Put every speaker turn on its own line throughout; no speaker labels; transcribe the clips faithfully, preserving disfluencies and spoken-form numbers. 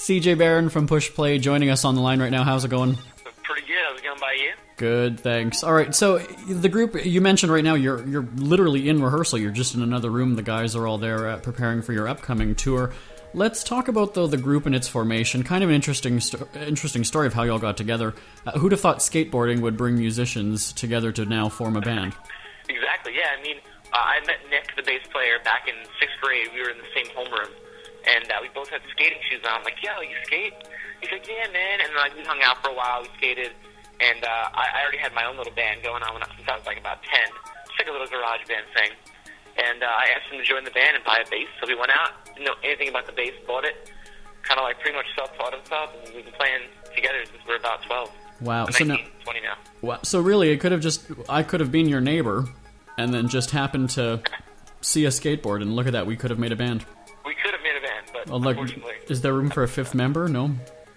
C J Barron from Push Play joining us on the line right now. How's it going?
Pretty good. How's it going by you?
Good, thanks. All right, so the group you mentioned right now, you're you're literally in rehearsal. You're just in another room. The guys are all there uh, preparing for your upcoming tour. Let's talk about, though, the group and its formation. Kind of an interesting sto- interesting story of how you all got together. Uh, who'd have thought skateboarding would bring musicians together to now form a band?
Exactly, yeah. I mean, uh, I met Nick, the bass player, back in sixth grade. We were in the same homeroom, and uh, we both had skating shoes on. I'm like, yo, you skate? He's like, yeah, man. And like we hung out for a while. We skated, and uh, I, I already had my own little band going on when I, since I was like about ten. Just like a little garage band thing. And uh, I asked him to join the band and buy a bass. So we went out, didn't know anything about the bass, bought it, kind of like pretty much self-taught himself, and we've been playing together since we're about twelve.
Wow.
I'm
so
nineteen,
now,
twenty now.
Wow. So really, it could have just I could have been your neighbor, and then just happened to see a skateboard, and look at that, we could have made a band.
We could have made a band, but
well, look,
unfortunately,
is there room for a fifth member? No.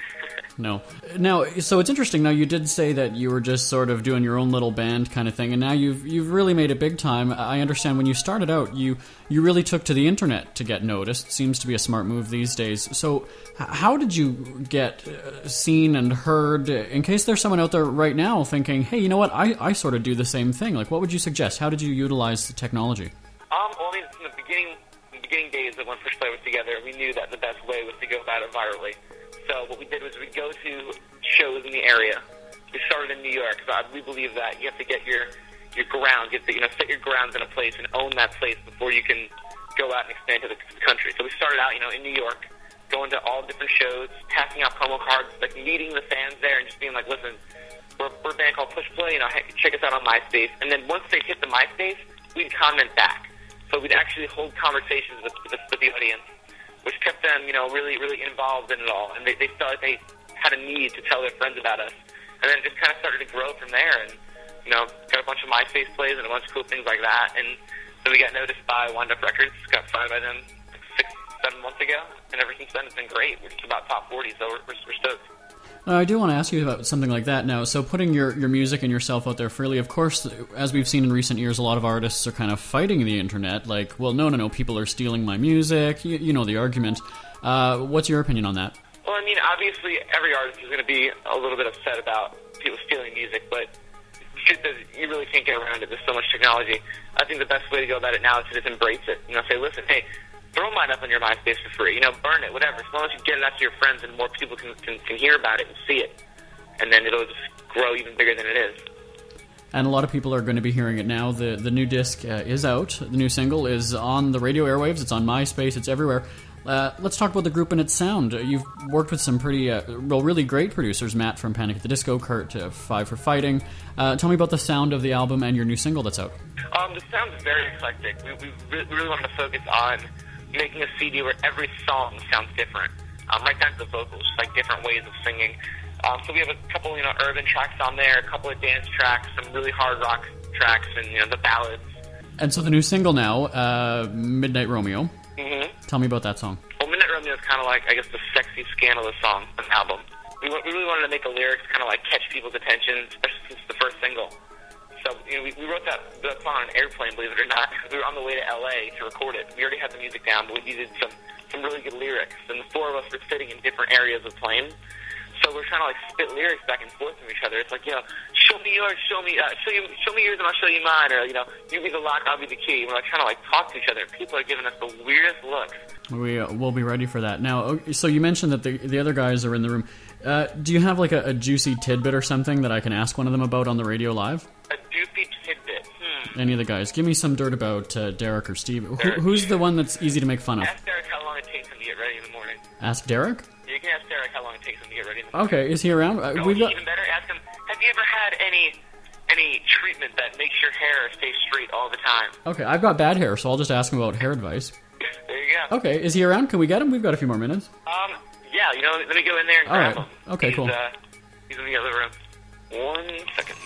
No. Now, so it's interesting. Now, you did say that you were just sort of doing your own little band kind of thing, and now you've you've really made it big time. I understand when you started out, you you really took to the internet to get noticed. Seems to be a smart move these days. So, h- how did you get uh, seen and heard? In case there's someone out there right now thinking, hey, you know what? I, I sort of do the same thing. Like, what would you suggest? How did you utilize the technology?
Um, well, I mean, in the beginning, in the beginning days of when Push Play was together, we knew that the best way was to go about it virally. So what we did was we'd go to shows in the area. We started in New York. So we believe that you have to get your your ground, you have to you know set your grounds in a place and own that place before you can go out and expand to the country. So we started out, you know, in New York, going to all different shows, passing out promo cards, like meeting the fans there, and just being like, listen, we're, we're a band called Push Play. You know, hey, check us out on MySpace. And then once they hit the MySpace, we'd comment back. So we'd actually hold conversations with, with, with the audience, which kept them, you know, really, really involved in it all. And they, they felt like they had a need to tell their friends about us. And then it just kind of started to grow from there. And, you know, got a bunch of MySpace plays and a bunch of cool things like that. And so we got noticed by Wind Up Records, got signed by them like six, seven months ago. And ever since then, it's been great. We're just about top forty, so we're, we're, we're stoked.
Uh, I do want to ask you about something like that now. So putting your, your music and yourself out there freely, of course, as we've seen in recent years, a lot of artists are kind of fighting the internet. Like, well, no, no, no, people are stealing my music. You, you know the argument. Uh, what's your opinion on that?
Well, I mean, obviously, every artist is going to be a little bit upset about people stealing music, but the truth is, you really can't get around it. There's so much technology. I think the best way to go about it now is to just embrace it. You know, say, listen, hey, throw mine up on your MySpace for free. You know, burn it, whatever. As long as you get it out to your friends and more people can, can, can hear about it and see it. And then it'll just grow even bigger than it is.
And a lot of people are going to be hearing it now. The the new disc uh, is out. The new single is on the radio airwaves. It's on MySpace. It's everywhere. Uh, let's talk about the group and its sound. Uh, you've worked with some pretty, uh, well, really great producers. Matt from Panic at the Disco, Kurt uh, Five for Fighting. Uh, tell me about the sound of the album and your new single that's out.
Um, the sound's very eclectic. We, we really, really wanted to focus on making a C D where every song sounds different, um, right down to the vocals, like different ways of singing. Um, so we have a couple, you know, urban tracks on there, a couple of dance tracks, some really hard rock tracks, and you know, the ballads.
And so the new single now, uh, Midnight Romeo.
Mm-hmm.
Tell me about that song.
Well, Midnight Romeo is kind of like, I guess, the sexy, scandalous song on the album. We, we really wanted to make the lyrics kind of like catch people's attention, especially since the first single. So, you know, we, we wrote that, that song on an airplane, believe it or not. We were on the way to L A to record it. We already had the music down, but we needed some, some really good lyrics. And the four of us were sitting in different areas of the plane. So we're trying to like spit lyrics back and forth from each other. It's like, you know, show me yours, show me, uh, show you, show me yours, and I'll show you mine. Or, you know, you be the lock, I'll be the key. We're like trying to like talk to each other. People are giving us the weirdest looks.
We uh, we'll be ready for that. Now, so you mentioned that the the other guys are in the room. Uh, do you have like a, a juicy tidbit or something that I can ask one of them about on the radio live?
A juicy tidbit. Hmm.
Any of the guys? Give me some dirt about uh, Derek or Steve. Who, who's the one that's easy to make fun of?
Ask Derek how long it takes him to get ready in the morning.
Ask Derek?
You can ask Derek how long it takes him to get ready in the morning.
Okay, is he around? Uh,
no,
we've got...
even better, ask him, have you ever had any any treatment that makes your hair stay straight all the time?
Okay, I've got bad hair, so I'll just ask him about hair advice.
There you go.
Okay, is he around? Can we get him? We've got a few more minutes.
Um, yeah, you know, let me go in there and
all
grab
right.
him.
Okay,
he's,
cool.
Uh, he's in the other room. One second.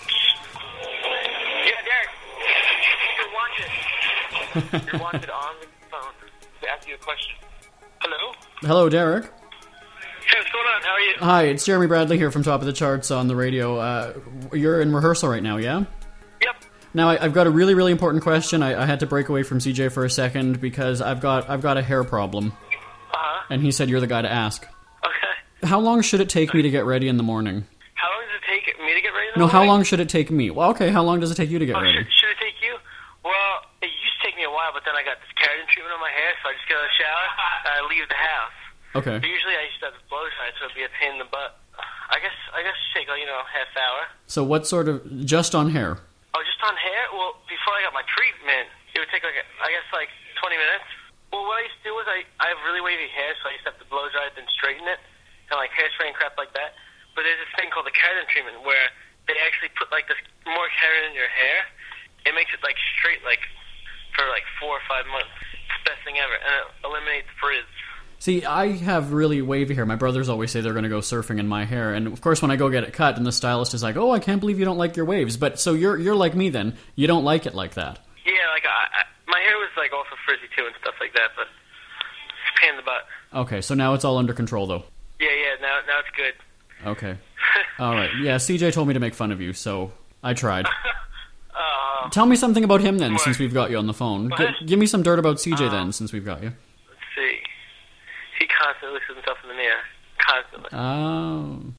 Yeah, Derek. You're wanted. You're wanted on the phone to ask you a question. Hello?
Hello, Derek.
Hey, what's going on? How are you?
Hi, it's Jeremy Bradley here from Top of the Charts on the radio. Uh, you're in rehearsal right now, yeah?
Yep.
Now, I, I've got a really, really important question. I, I had to break away from C J for a second because I've got I've got a hair problem.
Uh-huh.
And he said you're the guy to ask.
Okay.
How long should it take me to get ready in the morning?
How long does it take me to get ready in the
No,
morning?
how long should it take me? Well, okay, how long does it take you to get
Oh,
ready?
should, should it take you? Well, it used to take me a while, but then I got this keratin treatment on my hair, so I just get out of the shower and I leave the house.
Okay.
But usually I used to have to blow dry, so it'd be a pain in the butt. I guess I guess it take like, you know, half hour.
So what sort of, just on hair?
Oh, just on hair? Well, before I got my treatment, it would take like, a, I guess like twenty minutes. Well, what I used to do was I, I have really wavy hair, so I used to have to blow dry it then straighten it, kind of like hairspray and crap like that. But there's this thing called the keratin treatment where they actually put like this more keratin in your hair. It makes it like straight like for like four or five months. It's the best thing ever, and it eliminates frizz.
See, I have really wavy hair. My brothers always say they're going to go surfing in my hair, and of course when I go get it cut, and the stylist is like, "Oh, I can't believe you don't like your waves." But so you're you're like me then. You don't like it like that.
Yeah, like I, I, my hair was like also frizzy too and stuff like that, but it's a pain in the butt.
Okay, so now it's all under control though.
Yeah, yeah, now now it's good.
Okay. All right. Yeah, C J told me to make fun of you, so I tried.
Uh,
Tell me something about him then,
What?
since we've got you on the phone.
What?
G- give me some dirt about C J
Uh,
then, since we've got you.
let's see. He constantly looks at himself in the mirror. Constantly.
Oh.